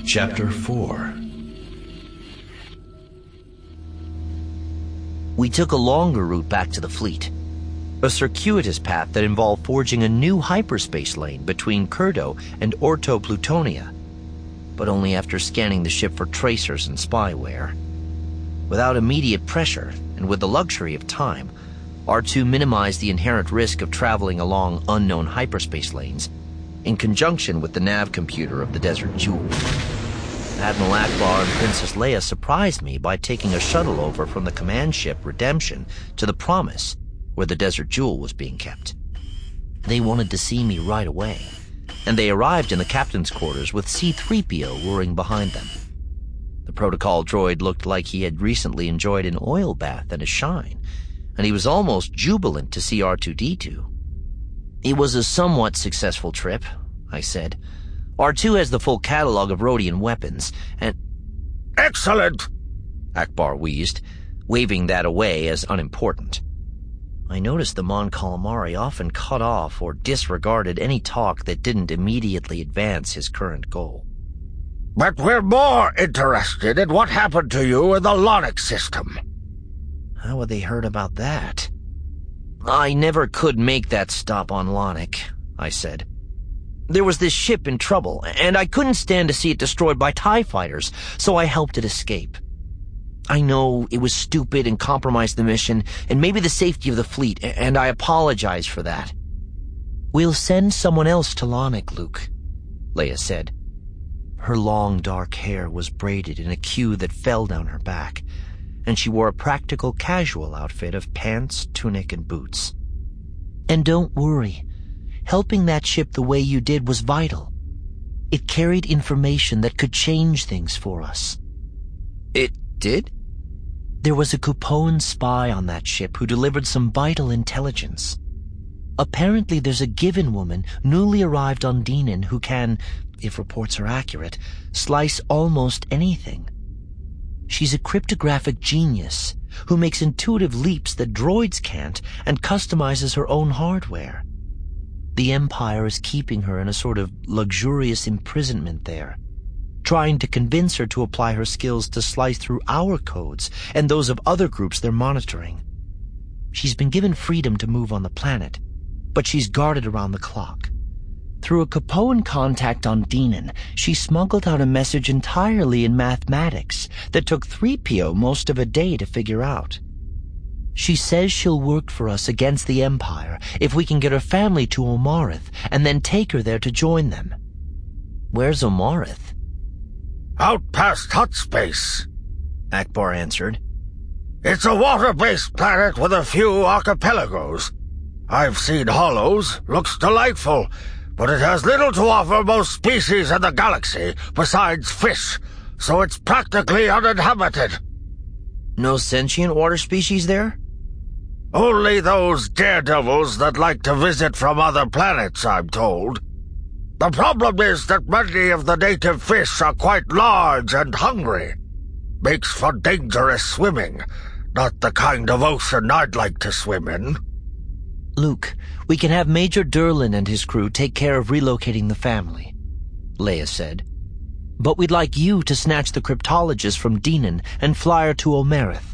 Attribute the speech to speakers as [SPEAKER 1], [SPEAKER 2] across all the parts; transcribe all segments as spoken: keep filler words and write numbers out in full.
[SPEAKER 1] Chapter four.
[SPEAKER 2] We took a longer route back to the fleet, a circuitous path that involved forging a new hyperspace lane between Kurdo and Orto Plutonia, but only after scanning the ship for tracers and spyware. Without immediate pressure, and with the luxury of time, R two minimized the inherent risk of traveling along unknown hyperspace lanes in conjunction with the nav computer of the Desert Jewel. Admiral Ackbar and Princess Leia surprised me by taking a shuttle over from the command ship Redemption to the Promise, where the Desert Jewel was being kept. They wanted to see me right away, and they arrived in the captain's quarters with C three P O whirring behind them. The protocol droid looked like he had recently enjoyed an oil bath and a shine, and he was almost jubilant to see R two D two. It was a somewhat successful trip, I said. R two has the full catalog of Rhodian weapons, and...
[SPEAKER 3] Excellent!
[SPEAKER 2] Ackbar wheezed, waving that away as unimportant. I noticed the Mon Calamari often cut off or disregarded any talk that didn't immediately advance his current goal.
[SPEAKER 3] But we're more interested in what happened to you in the Lonic system.
[SPEAKER 2] How had they heard about that? I never could make that stop on Lonic, I said. There was this ship in trouble, and I couldn't stand to see it destroyed by TIE fighters, so I helped it escape. I know it was stupid and compromised the mission, and maybe the safety of the fleet, and I apologize for that. We'll send someone else to Lonic, Luke, Leia said. Her long dark hair was braided in a queue that fell down her back, and she wore a practical casual outfit of pants, tunic, and boots. And don't worry. Helping that ship the way you did was vital. It carried information that could change things for us. It did? There was a Kupoan spy on that ship who delivered some vital intelligence. Apparently there's a Given woman newly arrived on Denan who can, if reports are accurate, slice almost anything. She's a cryptographic genius who makes intuitive leaps that droids can't and customizes her own hardware. The Empire is keeping her in a sort of luxurious imprisonment there, trying to convince her to apply her skills to slice through our codes and those of other groups they're monitoring. She's been given freedom to move on the planet, but she's guarded around the clock. Through a Kupoan contact on Denan, she smuggled out a message entirely in mathematics that took three P O most of a day to figure out. She says she'll work for us against the Empire if we can get her family to Omarith and then take her there to join them. Where's Omarith?
[SPEAKER 3] Out past Hut Space,
[SPEAKER 2] Ackbar answered.
[SPEAKER 3] It's a water-based planet with a few archipelagos. I've seen hollows, looks delightful, but it has little to offer most species in the galaxy besides fish, so it's practically uninhabited.
[SPEAKER 2] No sentient water species there?
[SPEAKER 3] Only those daredevils that like to visit from other planets, I'm told. The problem is that many of the native fish are quite large and hungry. Makes for dangerous swimming, not the kind of ocean I'd like to swim in.
[SPEAKER 2] Luke, we can have Major Durlin and his crew take care of relocating the family, Leia said. But we'd like you to snatch the cryptologist from Denan and fly her to Omarith.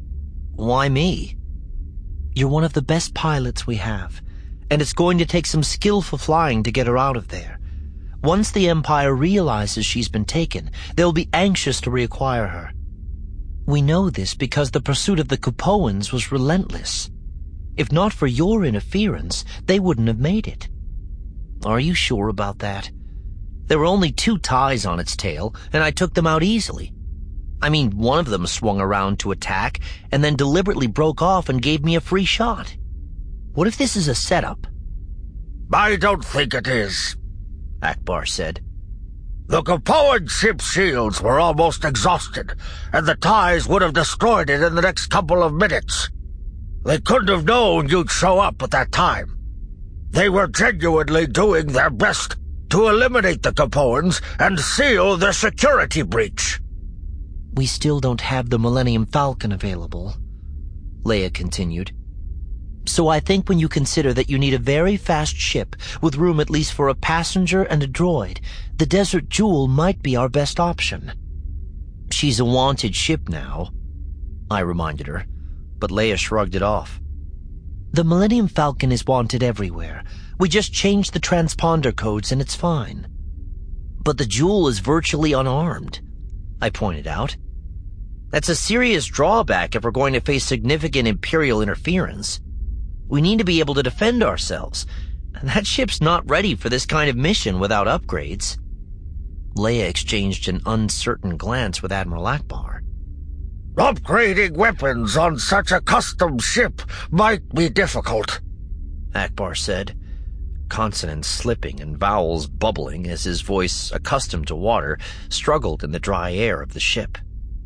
[SPEAKER 2] Why me? You're one of the best pilots we have, and it's going to take some skillful flying to get her out of there. Once the Empire realizes she's been taken, they'll be anxious to reacquire her. We know this because the pursuit of the Kupoans was relentless. If not for your interference, they wouldn't have made it. Are you sure about that? There were only two ties on its tail, and I took them out easily. I mean, one of them swung around to attack, and then deliberately broke off and gave me a free shot. What if this is a setup?
[SPEAKER 3] I don't think it is,
[SPEAKER 2] Ackbar said.
[SPEAKER 3] The Kupoan ship shields were almost exhausted, and the ties would have destroyed it in the next couple of minutes. They couldn't have known you'd show up at that time. They were genuinely doing their best to eliminate the Kupoans and seal their security breach.
[SPEAKER 2] We still don't have the Millennium Falcon available, Leia continued. So I think when you consider that you need a very fast ship with room at least for a passenger and a droid, the Desert Jewel might be our best option. She's a wanted ship now, I reminded her, but Leia shrugged it off. The Millennium Falcon is wanted everywhere. We just changed the transponder codes and it's fine. But the Jewel is virtually unarmed, I pointed out. That's a serious drawback if we're going to face significant Imperial interference. We need to be able to defend ourselves. That ship's not ready for this kind of mission without upgrades. Leia exchanged an uncertain glance with Admiral Akbar.
[SPEAKER 3] Upgrading weapons on such a custom ship might be difficult,
[SPEAKER 2] Akbar said, consonants slipping and vowels bubbling as his voice, accustomed to water, struggled in the dry air of the ship.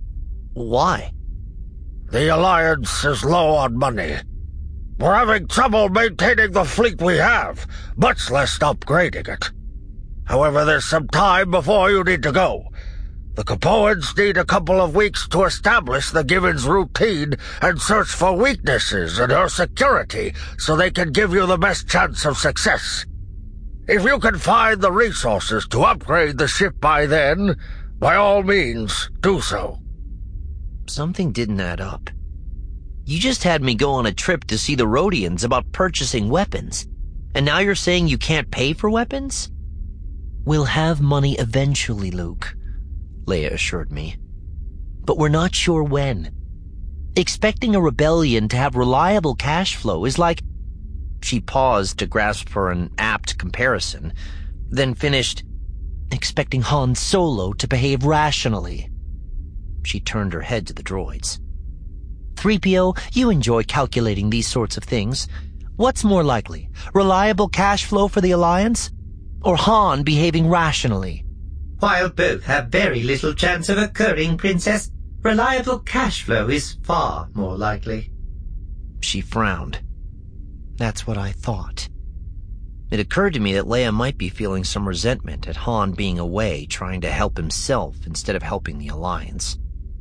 [SPEAKER 2] Why?
[SPEAKER 3] The Alliance is low on money. We're having trouble maintaining the fleet we have, much less upgrading it. However, there's some time before you need to go. The Capoans need a couple of weeks to establish the Givens routine and search for weaknesses in her security so they can give you the best chance of success. If you can find the resources to upgrade the ship by then, by all means, do so.
[SPEAKER 2] Something didn't add up. You just had me go on a trip to see the Rhodians about purchasing weapons, and now you're saying you can't pay for weapons? We'll have money eventually, Luke, Leia assured me. But we're not sure when. Expecting a rebellion to have reliable cash flow is like... She paused to grasp for an apt comparison, then finished, expecting Han Solo to behave rationally. She turned her head to the droids. three P O, you enjoy calculating these sorts of things. What's more likely, reliable cash flow for the Alliance, or Han behaving rationally?
[SPEAKER 1] While both have very little chance of occurring, Princess, reliable cash flow is far more likely.
[SPEAKER 2] She frowned. That's what I thought. It occurred to me that Leia might be feeling some resentment at Han being away trying to help himself instead of helping the Alliance.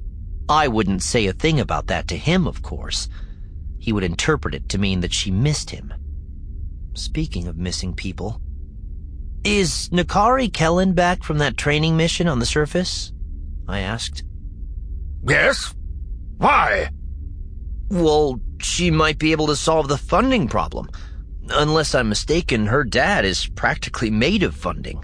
[SPEAKER 2] I wouldn't say a thing about that to him, of course. He would interpret it to mean that she missed him. Speaking of missing people, is Nakari Kellen back from that training mission on the surface? I asked.
[SPEAKER 3] Yes? Why?
[SPEAKER 2] Well, she might be able to solve the funding problem. Unless I'm mistaken, her dad is practically made of funding.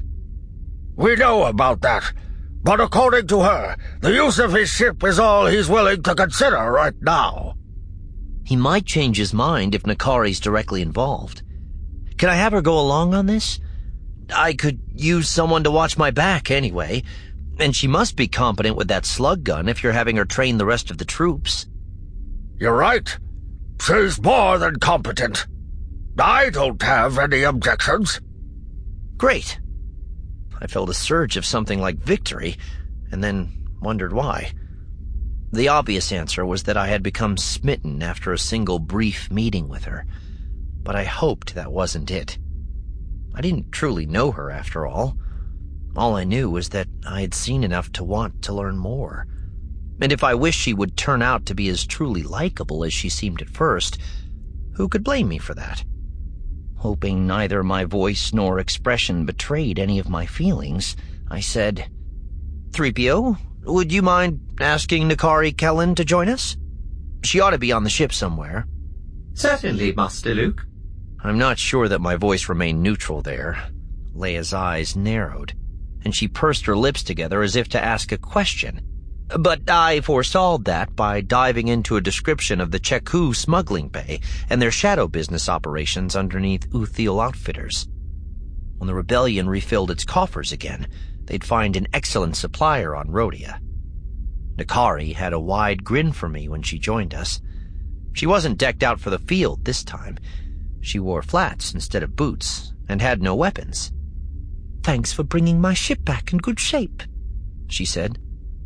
[SPEAKER 3] We know about that. But according to her, the use of his ship is all he's willing to consider right now.
[SPEAKER 2] He might change his mind if Nakari's directly involved. Can I have her go along on this? I could use someone to watch my back anyway, and she must be competent with that slug gun if you're having her train the rest of the troops.
[SPEAKER 3] You're right. She's more than competent. I don't have any objections.
[SPEAKER 2] Great. I felt a surge of something like victory, and then wondered why. The obvious answer was that I had become smitten after a single brief meeting with her, but I hoped that wasn't it. I didn't truly know her, after all. All I knew was that I had seen enough to want to learn more. And if I wished she would turn out to be as truly likable as she seemed at first, who could blame me for that? Hoping neither my voice nor expression betrayed any of my feelings, I said, three P O, would you mind asking Nakari Kellen to join us? She ought to be on the ship somewhere.
[SPEAKER 1] Certainly, Master Luke.
[SPEAKER 2] I'm not sure that my voice remained neutral there. Leia's eyes narrowed, and she pursed her lips together as if to ask a question. But I forestalled that by diving into a description of the Cheku smuggling bay and their shadow business operations underneath Uthiel Outfitters. When the rebellion refilled its coffers again, they'd find an excellent supplier on Rhodia. Nakari had a wide grin for me when she joined us. She wasn't decked out for the field this time. She wore flats instead of boots and had no weapons. Thanks for bringing my ship back in good shape, she said.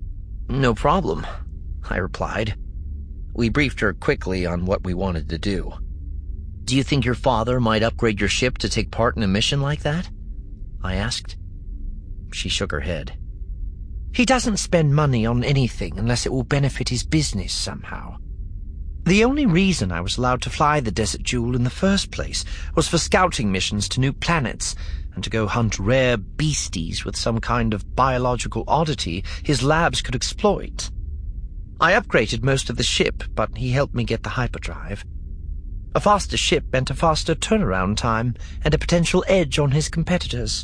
[SPEAKER 2] No problem, I replied. We briefed her quickly on what we wanted to do. Do you think your father might upgrade your ship to take part in a mission like that? I asked. She shook her head. He doesn't spend money on anything unless it will benefit his business somehow. The only reason I was allowed to fly the Desert Jewel in the first place was for scouting missions to new planets and to go hunt rare beasties with some kind of biological oddity his labs could exploit. I upgraded most of the ship, but he helped me get the hyperdrive. A faster ship meant a faster turnaround time and a potential edge on his competitors.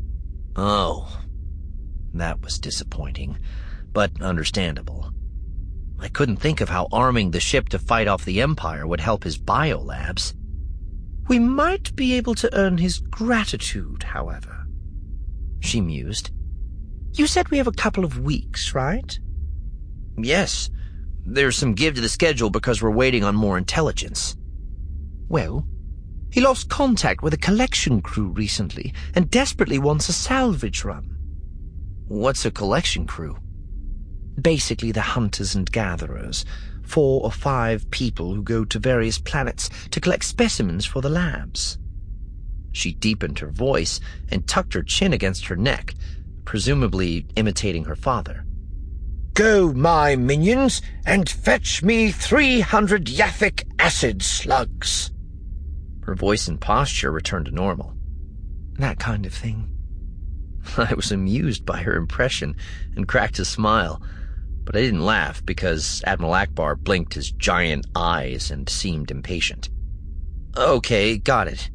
[SPEAKER 2] Oh, that was disappointing, but understandable. I couldn't think of how arming the ship to fight off the Empire would help his biolabs. We might be able to earn his gratitude, however, she mused. You said we have a couple of weeks, right? Yes. There's some give to the schedule because we're waiting on more intelligence. Well, he lost contact with a collection crew recently and desperately wants a salvage run. What's a collection crew? Basically the hunters and gatherers, four or five people who go to various planets to collect specimens for the labs. She deepened her voice and tucked her chin against her neck, presumably imitating her father. Go, my minions, and fetch me three hundred Yathic acid slugs. Her voice and posture returned to normal. That kind of thing. I was amused by her impression and cracked a smile, but I didn't laugh because Admiral Akbar blinked his giant eyes and seemed impatient. Okay, got it.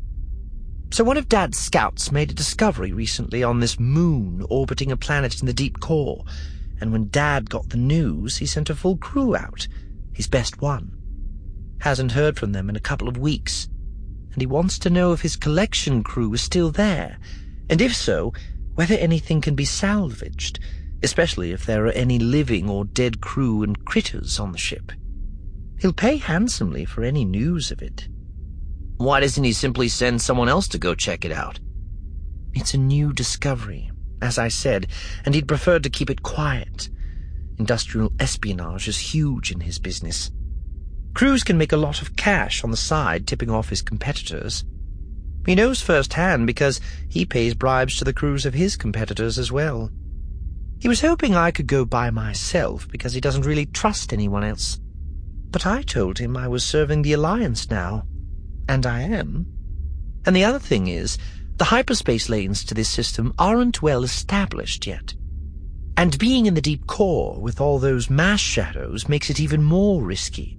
[SPEAKER 2] So one of Dad's scouts made a discovery recently on this moon orbiting a planet in the deep core, and when Dad got the news, he sent a full crew out, his best one. Hasn't heard from them in a couple of weeks, and he wants to know if his collection crew is still there, and if so, whether anything can be salvaged, especially if there are any living or dead crew and critters on the ship. He'll pay handsomely for any news of it. Why doesn't he simply send someone else to go check it out? It's a new discovery, as I said, and he'd preferred to keep it quiet. Industrial espionage is huge in his business. Crews can make a lot of cash on the side, tipping off his competitors. He knows firsthand because he pays bribes to the crews of his competitors as well. He was hoping I could go by myself because he doesn't really trust anyone else. But I told him I was serving the Alliance now, and I am. And the other thing is, the hyperspace lanes to this system aren't well established yet. And being in the deep core with all those mass shadows makes it even more risky.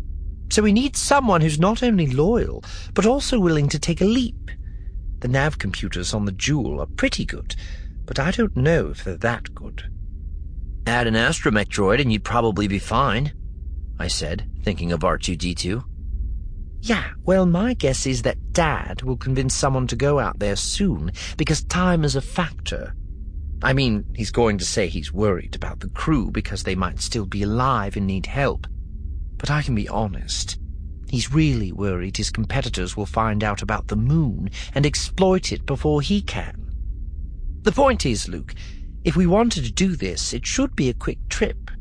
[SPEAKER 2] So we need someone who's not only loyal, but also willing to take a leap. The nav computers on the Jewel are pretty good, but I don't know if they're that good. Add an astromech droid and you'd probably be fine, I said, thinking of R two D two. Yeah, well, my guess is that Dad will convince someone to go out there soon, because time is a factor. I mean, he's going to say he's worried about the crew because they might still be alive and need help. But I can be honest. He's really worried his competitors will find out about the moon and exploit it before he can. The point is, Luke, if we wanted to do this, it should be a quick trip.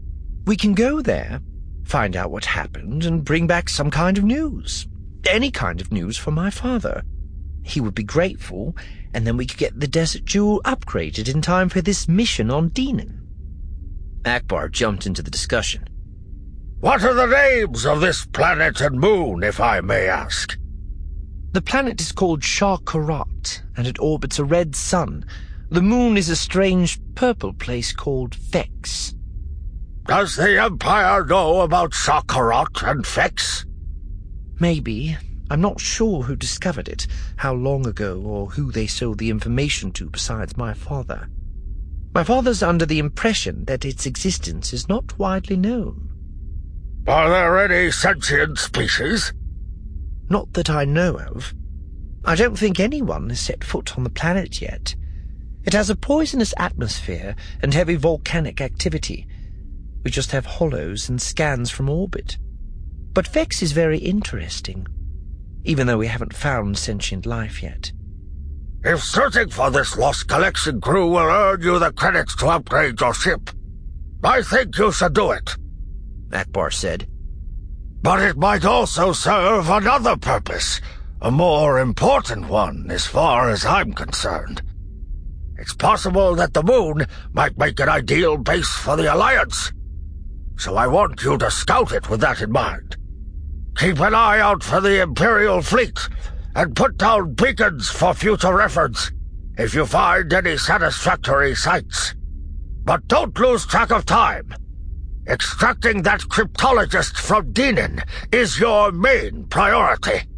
[SPEAKER 2] We can go there, find out what happened, and bring back some kind of news. Any kind of news for my father. He would be grateful, and then we could get the Desert Jewel upgraded in time for this mission on Deenan. Akbar jumped into the discussion.
[SPEAKER 3] What are the names of this planet and moon, if I may ask?
[SPEAKER 2] The planet is called Shah-Karat, and it orbits a red sun. The moon is a strange purple place called Vex.
[SPEAKER 3] Does the Empire know about Shah-Karat and Vex?
[SPEAKER 2] Maybe. I'm not sure who discovered it, how long ago, or who they sold the information to besides my father. My father's under the impression that its existence is not widely known.
[SPEAKER 3] Are there any sentient species?
[SPEAKER 2] Not that I know of. I don't think anyone has set foot on the planet yet. It has a poisonous atmosphere and heavy volcanic activity. We just have hollows and scans from orbit. But Vex is very interesting, even though we haven't found sentient life yet.
[SPEAKER 3] If searching for this lost collection crew will earn you the credits to upgrade your ship, I think you should do it,
[SPEAKER 2] Akbar said.
[SPEAKER 3] But it might also serve another purpose, a more important one as far as I'm concerned. It's possible that the moon might make an ideal base for the Alliance, so I want you to scout it with that in mind. Keep an eye out for the Imperial fleet, and put down beacons for future reference if you find any satisfactory sights. But don't lose track of time. Extracting that cryptologist from Dinan is your main priority.